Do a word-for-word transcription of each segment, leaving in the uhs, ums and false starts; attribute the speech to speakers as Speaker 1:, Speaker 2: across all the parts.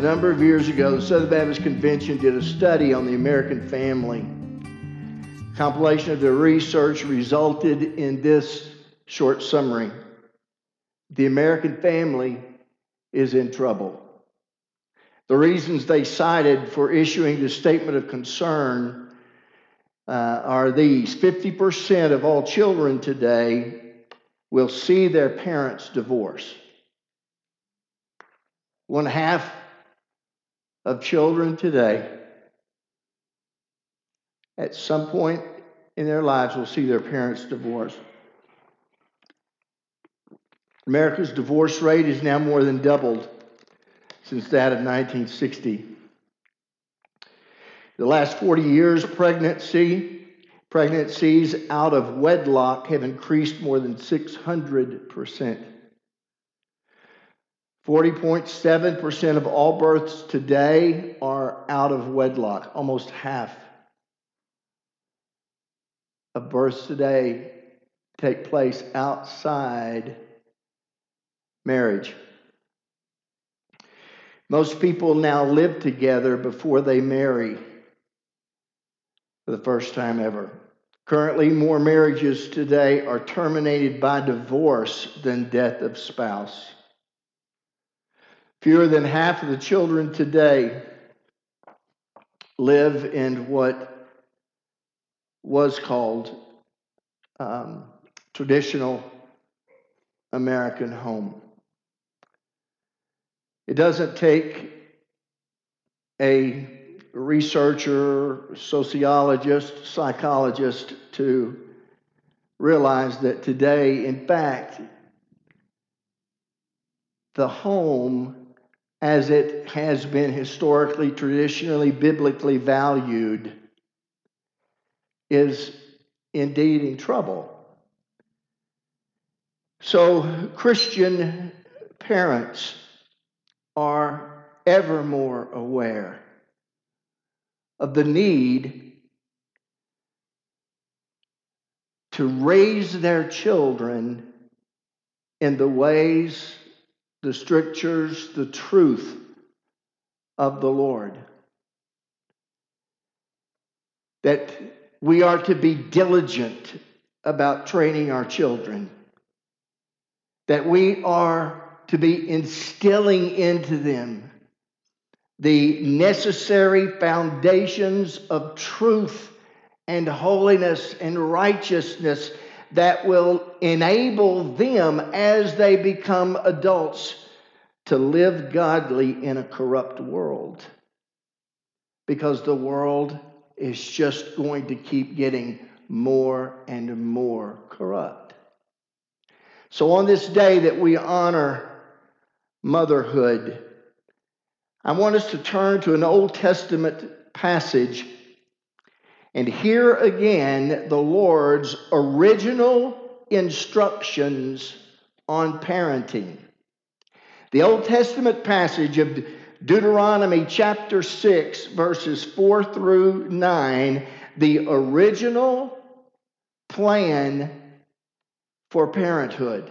Speaker 1: number of years ago, the Southern Baptist Convention did a study on the American family. Compilation of their research resulted in this short summary. The American family is in trouble. The reasons they cited for issuing the statement of concern uh, are these. fifty percent of all children today will see their parents divorce. One half of children today, at some point in their lives, will see their parents divorce. America's divorce rate is now more than doubled since that of nineteen sixty. The last forty years, pregnancy, pregnancies out of wedlock have increased more than six hundred percent. forty point seven percent of all births today are out of wedlock. Almost half of births today take place outside marriage. Most people now live together before they marry for the first time ever. Currently, more marriages today are terminated by divorce than death of spouse. Fewer than half of the children today live in what was called um, traditional American home. It doesn't take a researcher, sociologist, psychologist to realize that today, in fact, the home, as it has been historically, traditionally, biblically valued, is indeed in trouble. So Christian parents are ever more aware of the need to raise their children in the ways, the strictures, the truth of the Lord. That we are to be diligent about training our children. That we are to be instilling into them the necessary foundations of truth and holiness and righteousness that will enable them as they become adults to live godly in a corrupt world. Because the world is just going to keep getting more and more corrupt. So on this day that we honor motherhood, I want us to turn to an Old Testament passage and hear again the Lord's original instructions on parenting. The Old Testament passage of Deuteronomy chapter six, verses four through nine, the original plan for parenthood.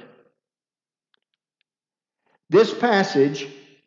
Speaker 1: This passage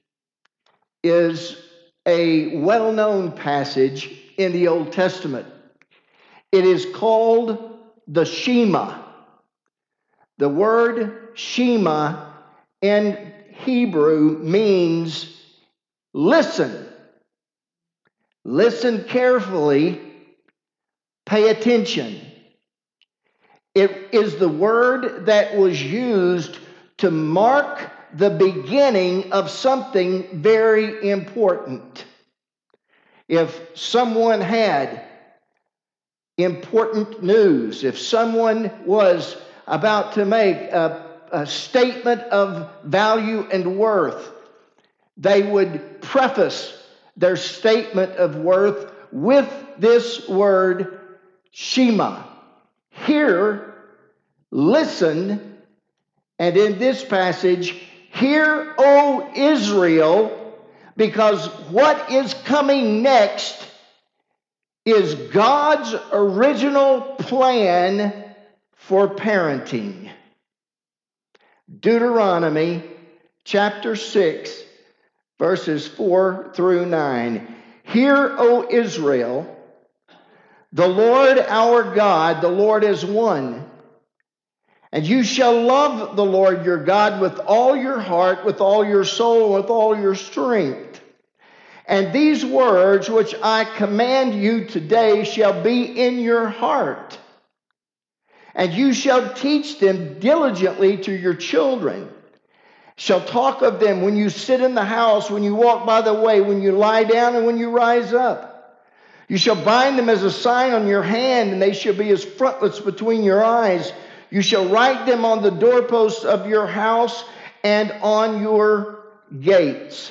Speaker 1: is a well-known passage in the Old Testament. It is called the Shema. The word Shema in Hebrew means listen. Listen carefully. Pay attention. It is the word that was used to mark the beginning of something very important. If someone had important news, if someone was about to make a, a statement of value and worth, they would preface their statement of worth with this word, Shema. Hear, listen, and in this passage, hear, O Israel, because what is coming next is God's original plan for parenting. Deuteronomy chapter six, verses four through nine. Hear, O Israel, the Lord our God, the Lord is one. And you shall love the Lord your God with all your heart, with all your soul, with all your strength. And these words which I command you today shall be in your heart. And you shall teach them diligently to your children. Shall talk of them when you sit in the house, when you walk by the way, when you lie down, and when you rise up. You shall bind them as a sign on your hand, and they shall be as frontlets between your eyes. You shall write them on the doorposts of your house and on your gates.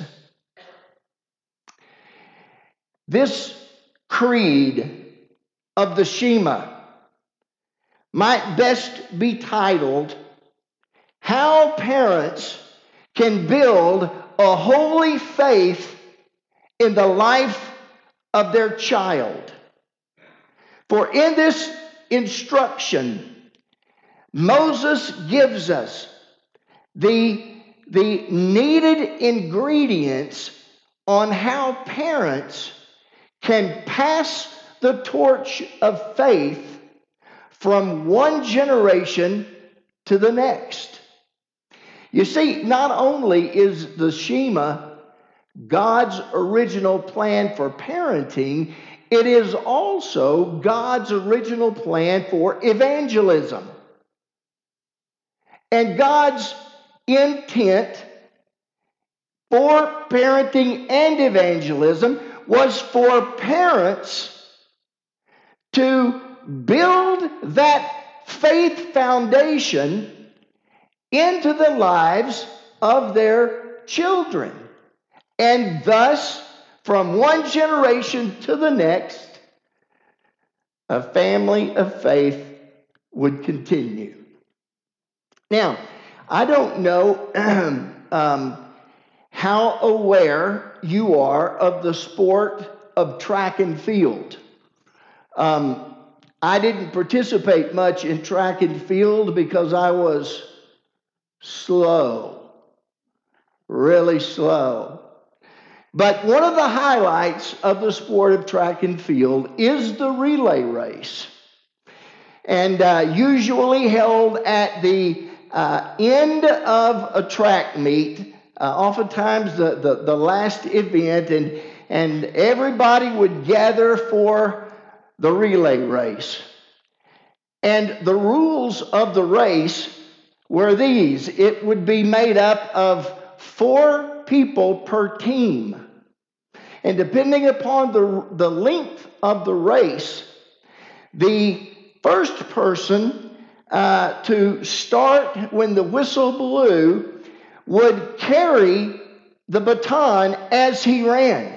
Speaker 1: This creed of the Shema might best be titled, How Parents Can Build a Holy Faith in the Life of Their Child. For in this instruction, Moses gives us the, the needed ingredients on how parents can pass the torch of faith from one generation to the next. You see, not only is the Shema God's original plan for parenting, it is also God's original plan for evangelism. And God's intent for parenting and evangelism was for parents to build that faith foundation into the lives of their children. And thus, from one generation to the next, a family of faith would continue. Now, I don't know um, how aware you are of the sport of track and field. Um, I didn't participate much in track and field because I was slow, really slow. But one of the highlights of the sport of track and field is the relay race. And uh, usually held at the uh, end of a track meet, uh, oftentimes the, the, the last event, and, and everybody would gather for the relay race. And the rules of the race were these. It would be made up of four people per team. And depending upon the, the length of the race, the first person uh, to start when the whistle blew would carry the baton as he ran.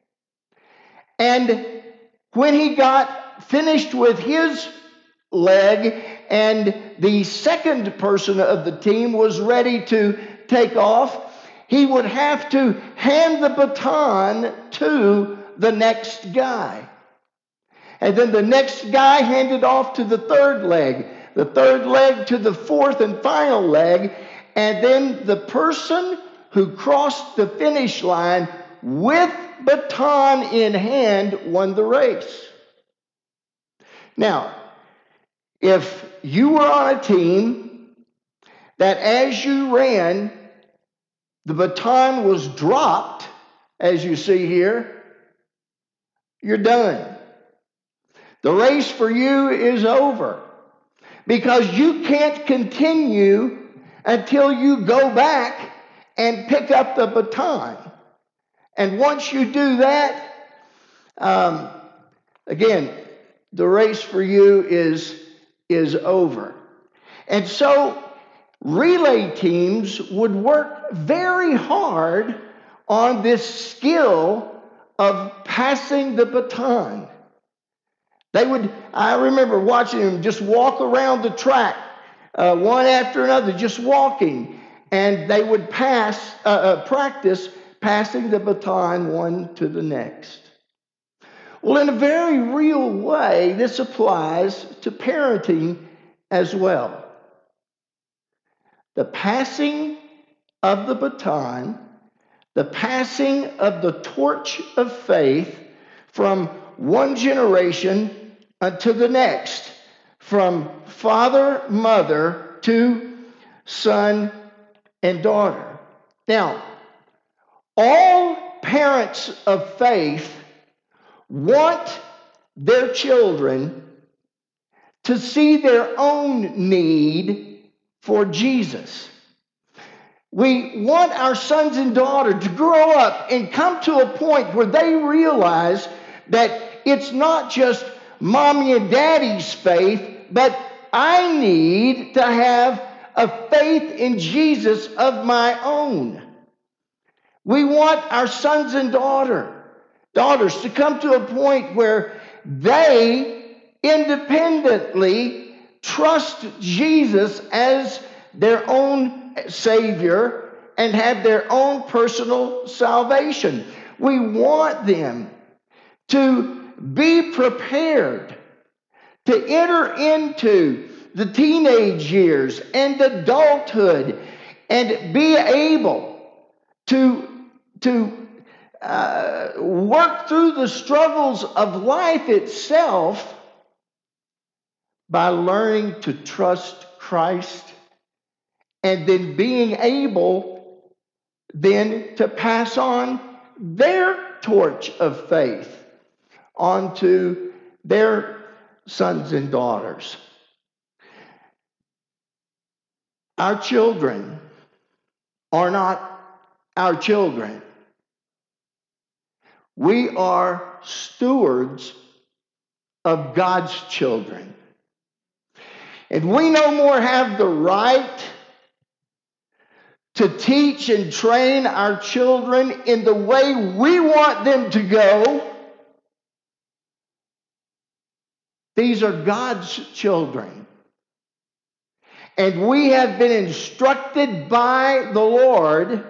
Speaker 1: And when he got finished with his leg and the second person of the team was ready to take off, he would have to hand the baton to the next guy. And then the next guy handed off to the third leg, the third leg to the fourth and final leg, and then the person who crossed the finish line with baton in hand won the race. Now, if you were on a team that as you ran, the baton was dropped, as you see here, you're done. The race for you is over because you can't continue until you go back and pick up the baton. And once you do that, um, again, the race for you is, is over. And so relay teams would work very hard on this skill of passing the baton. They would, I remember watching them just walk around the track, uh, one after another, just walking. And they would pass, uh, uh, practice passing the baton one to the next. Well, in a very real way, this applies to parenting as well. The passing of the baton the passing of the torch of faith from one generation unto the next, from father, mother to son and daughter. Now, all parents of faith want their children to see their own need for Jesus. We want our sons and daughters to grow up and come to a point where they realize that it's not just mommy and daddy's faith, but I need to have a faith in Jesus of my own. We want our sons and daughter, daughters to come to a point where they independently trust Jesus as their own Savior and have their own personal salvation. We want them to be prepared to enter into the teenage years and adulthood and be able to, to uh, work through the struggles of life itself by learning to trust Christ and then being able then to pass on their torch of faith onto their sons and daughters. Our children are not our children. We are stewards of God's children. And we no more have the right to teach and train our children in the way we want them to go. These are God's children. And we have been instructed by the Lord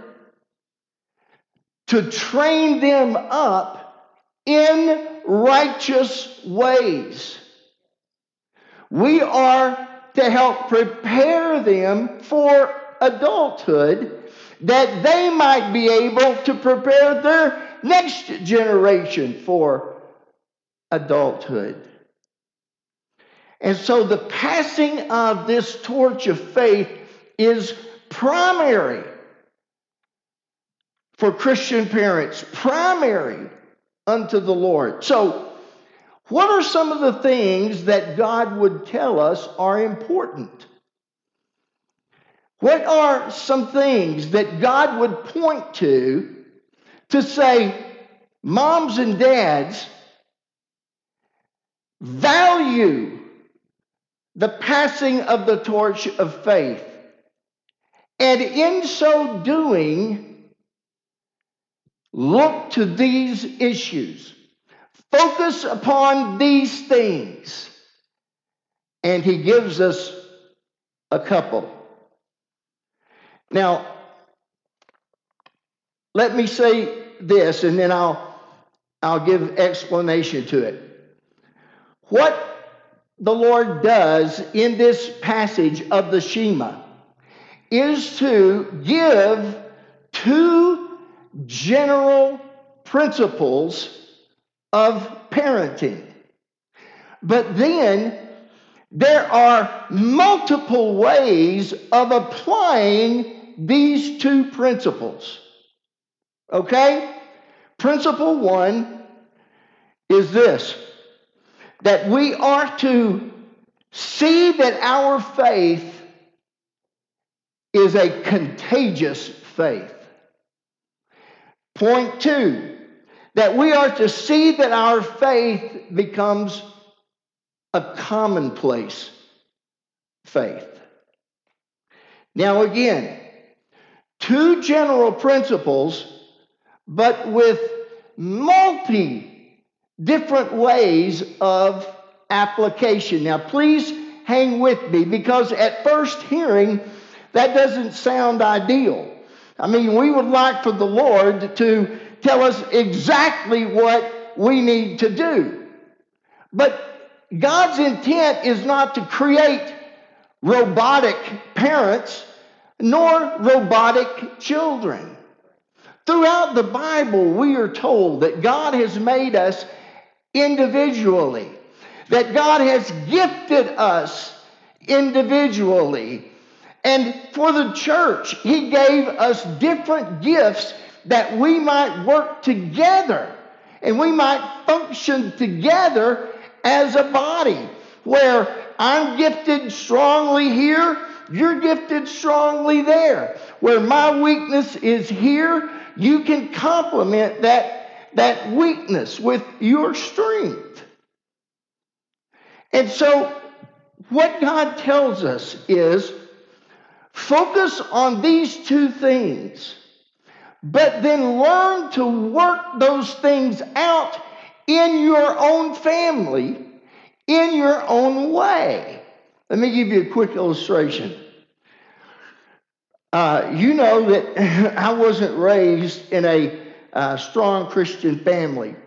Speaker 1: to train them up in righteous ways. We are to help prepare them for adulthood, that they might be able to prepare their next generation for adulthood. And so the passing of this torch of faith is primary for Christian parents, primary unto the Lord. So, what are some of the things that God would tell us are important? What are some things that God would point to to say, moms and dads, value the passing of the torch of faith, and in so doing, look to these issues. Focus upon these things. And he gives us a couple. Now, let me say this, and then I'll, I'll give explanation to it. What the Lord does in this passage of the Shema is to give two general principles of parenting. But then there are multiple ways of applying these two principles. Okay? Principle one is this, that we are to see that our faith is a contagious faith. Point two, that we are to see that our faith becomes a commonplace faith. Now again, two general principles, but with multi different ways of application. Now please hang with me, because at first hearing, that doesn't sound ideal. I mean, we would like for the Lord to tell us exactly what we need to do. But God's intent is not to create robotic parents nor robotic children. Throughout the Bible, we are told that God has made us individually, that God has gifted us individually. And for the church, He gave us different gifts that we might work together and we might function together as a body, where I'm gifted strongly here, you're gifted strongly there. Where my weakness is here, you can complement that, that weakness with your strength. And so what God tells us is, focus on these two things, but then learn to work those things out in your own family, in your own way. Let me give you a quick illustration. Uh, you know that I wasn't raised in a uh, strong Christian family.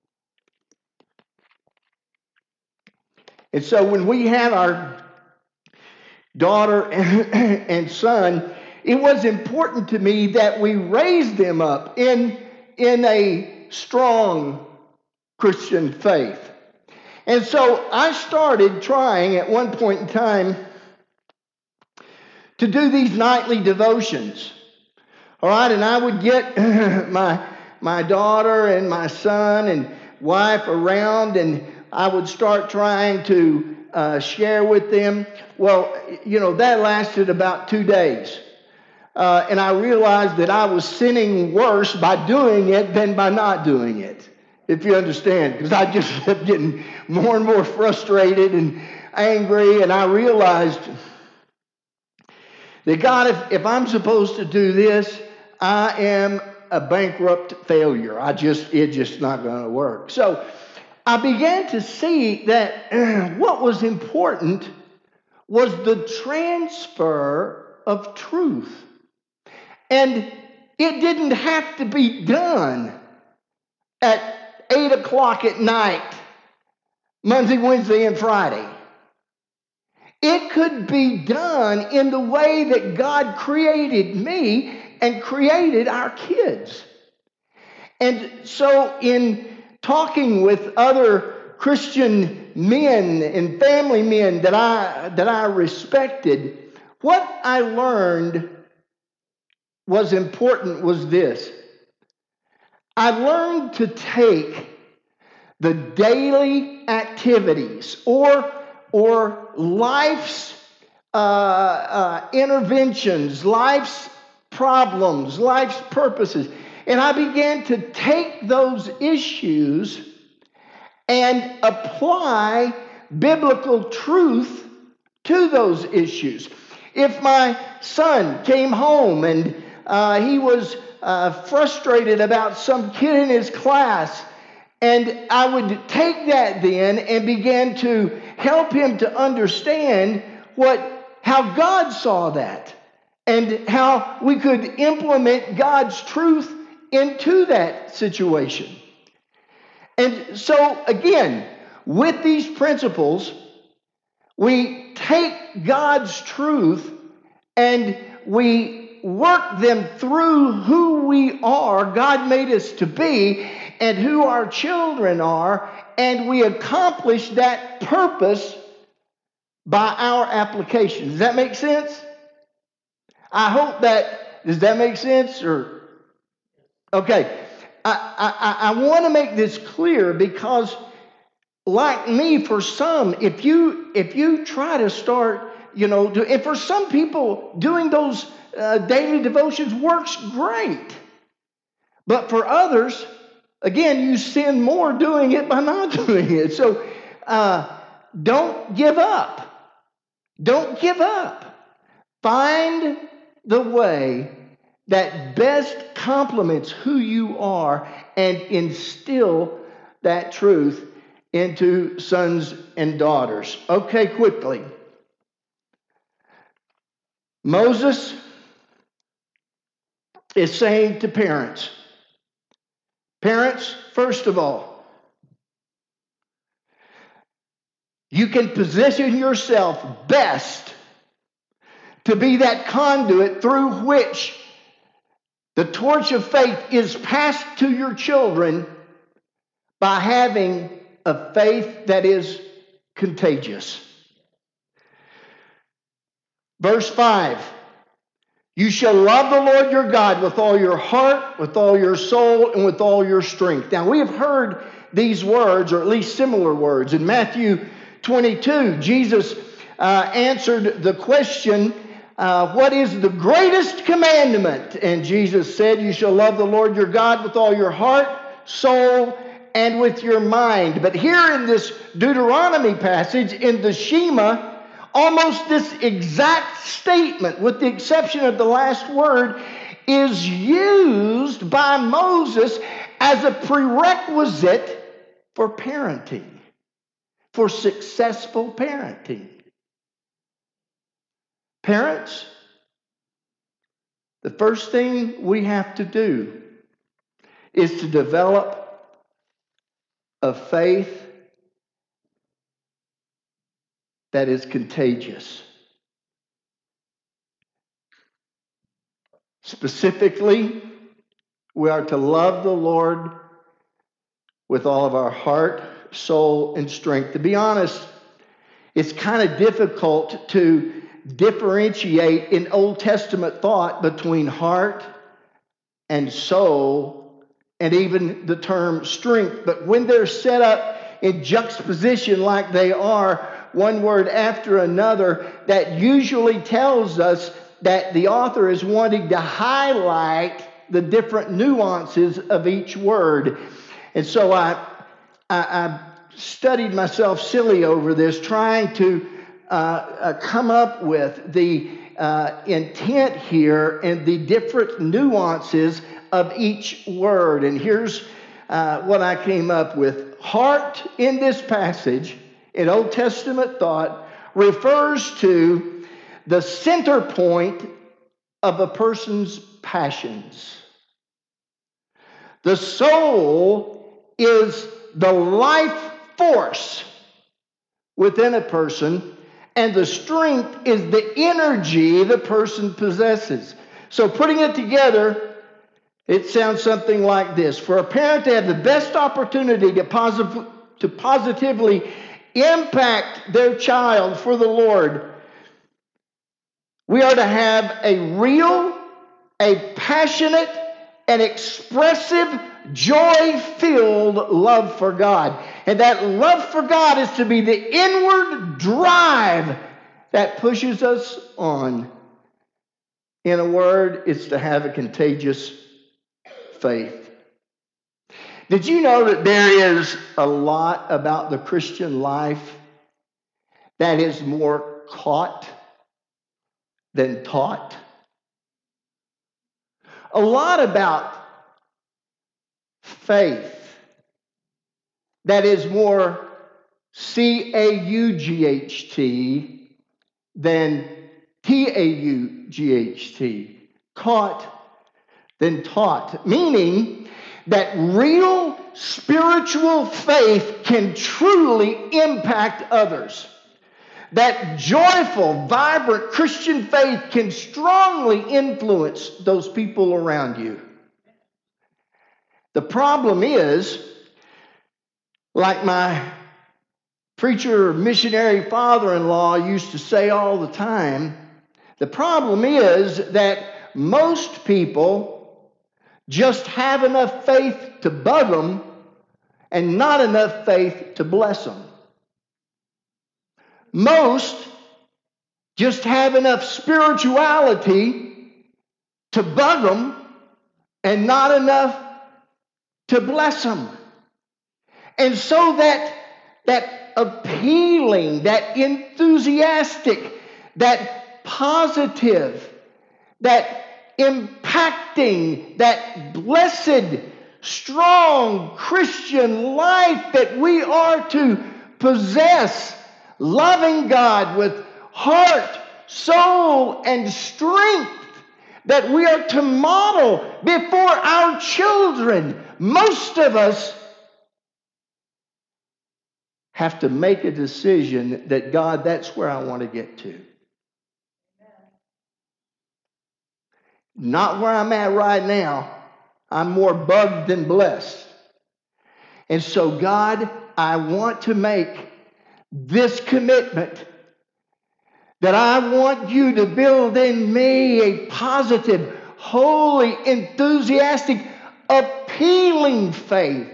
Speaker 1: And so when we had our daughter and son, it was important to me that we raised them up in, in a strong Christian faith. And so I started trying at one point in time to do these nightly devotions. All right, and I would get my, my daughter and my son and wife around, and I would start trying to uh, share with them. Well, you know, that lasted about two days. Uh, and I realized that I was sinning worse by doing it than by not doing it, if you understand, because I just kept getting more and more frustrated and angry, and I realized that God, if, if I'm supposed to do this, I am a bankrupt failure. I just, it's just not going to work. So I began to see that uh, what was important was the transfer of truth. And it didn't have to be done at eight o'clock at night, Monday, Wednesday, and Friday. It could be done in the way that God created me and created our kids. And so in talking with other Christian men and family men that I, that I respected, what I learned was important was this. I learned to take the daily activities or, or life's uh, uh, interventions, life's problems, life's purposes, and I began to take those issues and apply biblical truth to those issues. If my son came home and uh, he was uh, frustrated about some kid in his class, and I would take that then and begin to help him to understand what how God saw that and how we could implement God's truth into that situation. And so, again, with these principles, we take God's truth and we work them through who we are, God made us to be, and who our children are, and we accomplish that purpose by our application. Does that make sense? I hope that, does that make sense? Or okay, I, I, I want to make this clear because, like me, for some, if you if you try to start, you know, do, and for some people, doing those uh, daily devotions works great. But for others, again, you sin more doing it by not doing it. So uh, don't give up. Don't give up. Find the way that best complements who you are and instill that truth into sons and daughters. Okay, quickly. Moses is saying to parents, parents, first of all, you can position yourself best to be that conduit through which The torch of faith is passed to your children by having a faith that is contagious. Verse five, you shall love the Lord your God with all your heart, with all your soul, and with all your strength. Now, we have heard these words, or at least similar words. In Matthew twenty-two, Jesus uh, answered the question, uh, what is the greatest commandment? And Jesus said, you shall love the Lord your God with all your heart, soul, and with your mind. But here in this Deuteronomy passage, in the Shema, almost this exact statement, with the exception of the last word, is used by Moses as a prerequisite for parenting, for successful parenting. Parents, the first thing we have to do is to develop a faith that is contagious. Specifically, we are to love the Lord with all of our heart, soul, and strength. To be honest, it's kind of difficult to differentiate in Old Testament thought between heart and soul and even the term strength. But when they're set up in juxtaposition like they are, one word after another, that usually tells us that the author is wanting to highlight the different nuances of each word. And so I, I, I studied myself silly over this, trying to uh, uh, come up with the uh, intent here and the different nuances of each word. And here's uh, what I came up with. Heart in this passage, in Old Testament thought, refers to the center point of a person's passions. The soul is the life force within a person, and the strength is the energy the person possesses. So putting it together, it sounds something like this. For a parent to have the best opportunity to, posit- to positively impact their child for the Lord, we are to have a real, a passionate, and expressive, joy-filled love for God. And that love for God is to be the inward drive that pushes us on. In a word, it's to have a contagious faith. Did you know that there is a lot about the Christian life that is more caught than taught? A lot about faith that is more C A U G H T than T A U G H T. Caught than taught. Meaning that real spiritual faith can truly impact others. That joyful, vibrant Christian faith can strongly influence those people around you. The problem is, like my preacher, missionary father-in-law used to say all the time, the problem is that most people just have enough faith to bug them and not enough faith to bless them. Most just have enough spirituality to bug them and not enough to bless them. And so that, that appealing, that enthusiastic, that positive, that impacting, that blessed, strong Christian life that we are to possess, loving God with heart, soul, and strength, that we are to model before our children. Most of us have to make a decision that, God, that's where I want to get to. Not where I'm at right now. I'm more bugged than blessed. And so, God, I want to make this commitment that I want you to build in me a positive, holy, enthusiastic, appealing faith,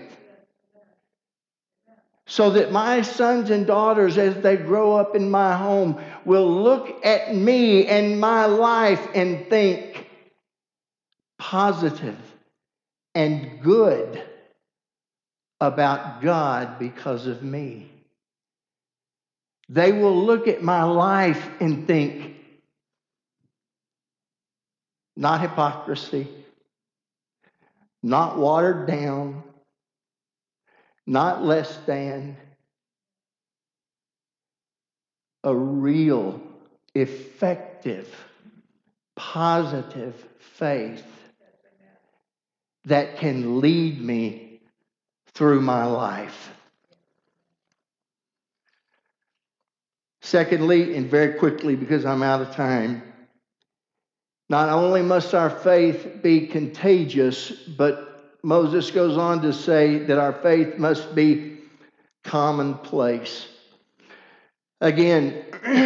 Speaker 1: so that my sons and daughters, as they grow up in my home, will look at me and my life and think positive and good about God because of me. They will look at my life and think, not hypocrisy, not watered down, not less than, a real, effective, positive faith that can lead me through my life. Secondly, and very quickly because I'm out of time, not only must our faith be contagious, but Moses goes on to say that our faith must be commonplace. Again,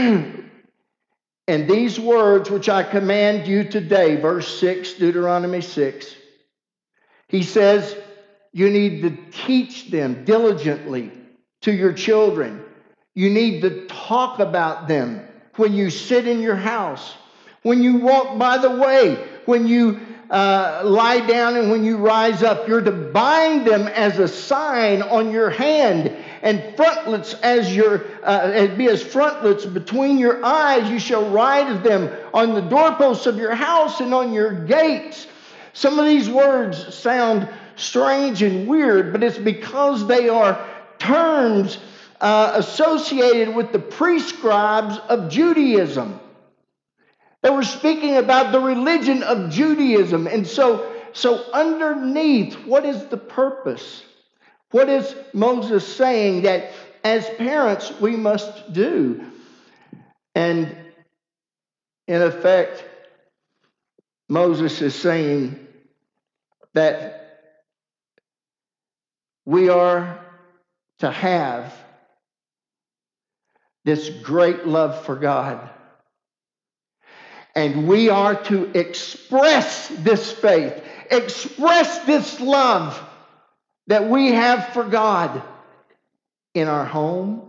Speaker 1: and these words which I command you today, verse six, Deuteronomy six, he says you need to teach them diligently to your children. You need to talk about them when you sit in your house, when you walk by the way, when you uh, lie down and when you rise up. You're to bind them as a sign on your hand, and frontlets as your uh, be as frontlets between your eyes. You shall write them on the doorposts of your house and on your gates. Some of these words sound strange and weird, but it's because they are terms uh, associated with the prescribes of Judaism. They were speaking about the religion of Judaism. And so, so underneath, what is the purpose? What is Moses saying that as parents we must do? And in effect, Moses is saying that we are to have this great love for God. And we are to express this faith, express this love that we have for God in our home,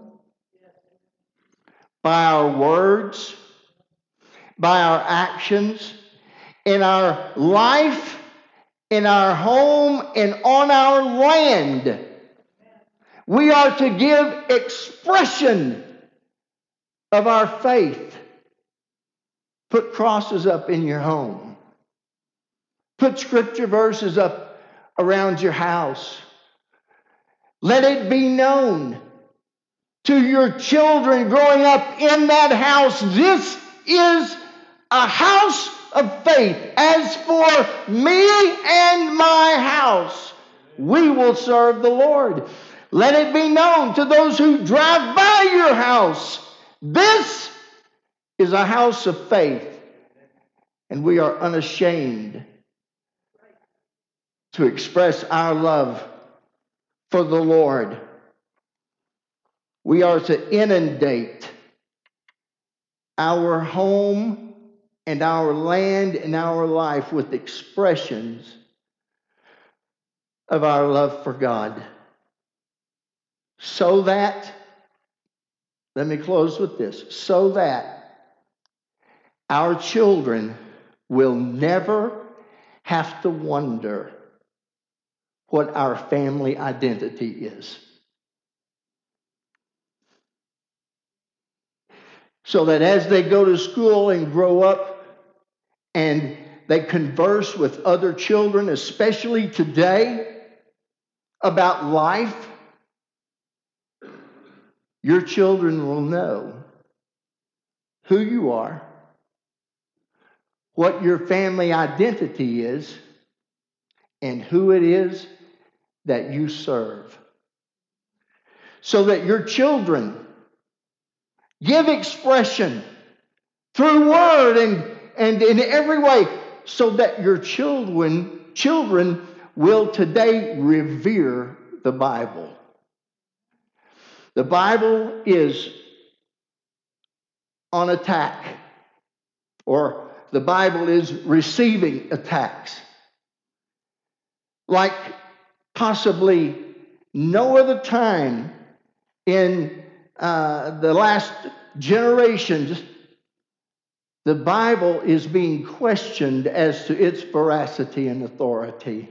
Speaker 1: by our words, by our actions, in our life, in our home, and on our land. We are to give expression of our faith. Put crosses up in your home. Put scripture verses up around your house. Let it be known to your children growing up in that house, this is a house of faith. As for me and my house, we will serve the Lord. Let it be known to those who drive by your house, this is a house of faith, and we are unashamed to express our love for the Lord. We are to inundate our home and our land and our life with expressions of our love for God. So that, let me close with this, so that our children will never have to wonder what our family identity is. So that as they go to school and grow up and they converse with other children, especially today, about life, your children will know who you are, what your family identity is, and who it is that you serve. So that your children give expression through word and, and in every way so that your children, children will today revere the Bible. The Bible is on attack, or the Bible is receiving attacks like possibly no other time in uh, the last generations. The Bible is being questioned as to its veracity and authority.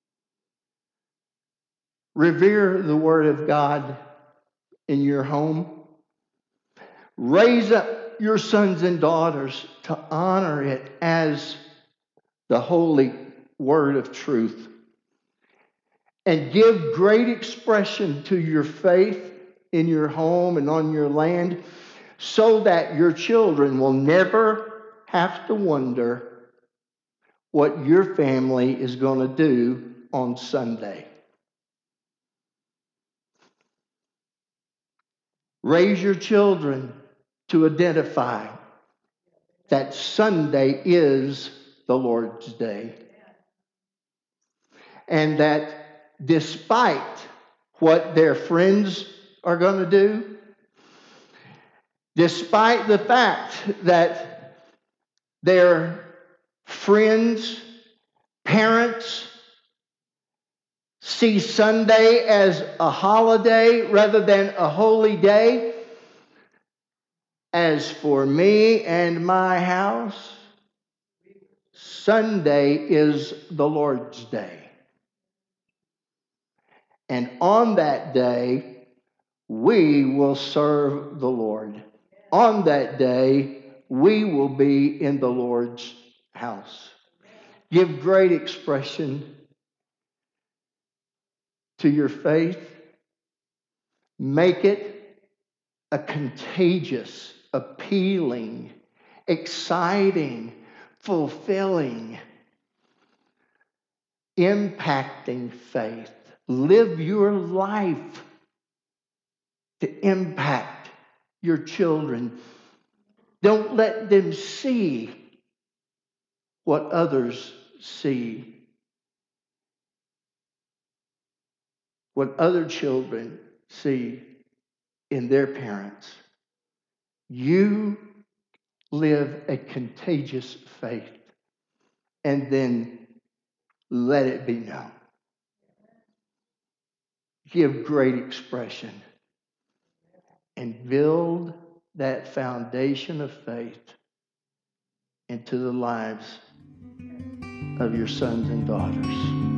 Speaker 1: Revere the Word of God in your home. Raise up your sons and daughters to honor it as the holy Word of truth. And give great expression to your faith in your home and on your land, so that your children will never have to wonder what your family is going to do on Sunday. Raise your children to identify that Sunday is the Lord's day. And that despite what their friends are going to do, despite the fact that their friends, parents see Sunday as a holiday rather than a holy day, as for me and my house, Sunday is the Lord's day. And on that day, we will serve the Lord. On that day, we will be in the Lord's house. Give great expression to your faith. Make it a contagious, appealing, exciting, fulfilling, impacting faith. Live your life to impact your children. Don't let them see what others see, what other children see in their parents. You live a contagious faith, and then let it be known. Give great expression and build that foundation of faith into the lives of your sons and daughters.